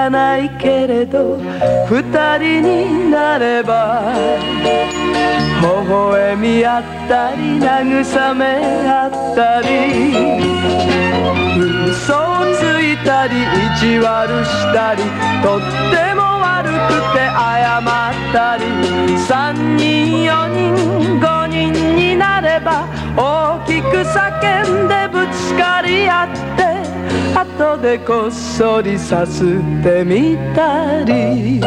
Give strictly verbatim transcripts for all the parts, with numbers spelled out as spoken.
かないけれど二人になれば微笑み合ったり慰め合ったり嘘をついたり意地悪したりとっても悪くて謝ったり三人四人五人になれば大きく叫んでぶつかり合って後でこっそりさすってみたり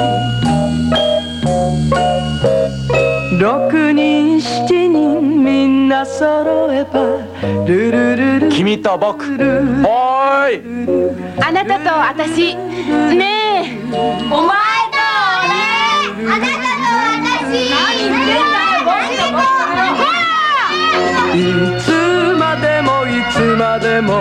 六人七人みんな揃えばルルルル君と僕おーいあなたと私ねえお前と俺あなたと私何言ってんだよいつまでもいつまでも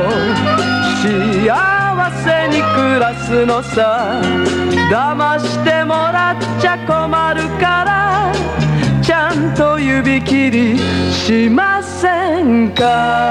幸せに暮らすのさ騙してもらっちゃ困るからちゃんと指切りしませんか